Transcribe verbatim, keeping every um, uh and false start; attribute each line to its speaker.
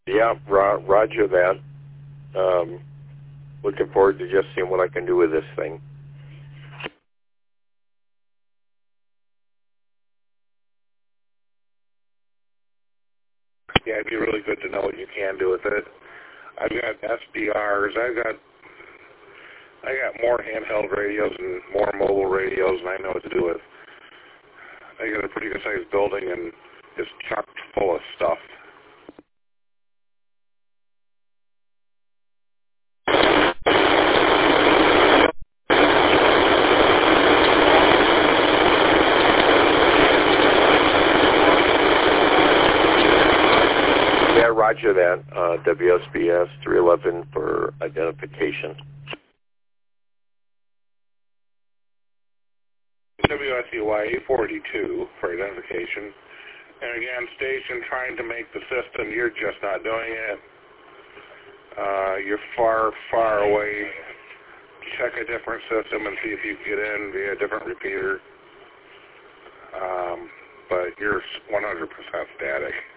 Speaker 1: Yeah, ro- roger that. Um, looking forward to just seeing what I can do with this thing.
Speaker 2: Yeah, it'd be really good to know what you can do with it. I've got S D Rs. I've got I got more handheld radios and more mobile radios, and I know what to do with. I got a pretty good sized building and it's chock full of stuff.
Speaker 1: Yeah, roger that. Uh, W S B S three eleven for identification.
Speaker 2: W S E Y eight forty-two for identification. And again, station trying to make the system, you're just not doing it. Uh, you're far, far away. Check a different system and see if you can get in via a different repeater. Um, but you're one hundred percent static.